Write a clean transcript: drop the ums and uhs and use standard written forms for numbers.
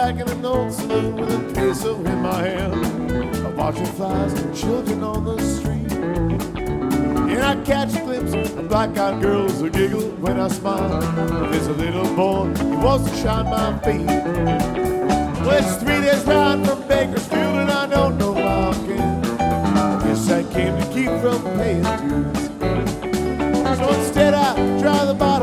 back in an old saloon with a peso in my hand. I'm watching flies and children on the street. And I catch a glimpse of black-eyed girls who giggle when I smile. There's a little boy, he wants to shine my feet. Well, it's 3 days ride from Bakersfield and I don't know how I can. I guess I came to keep from paying dues. So instead I drive the bike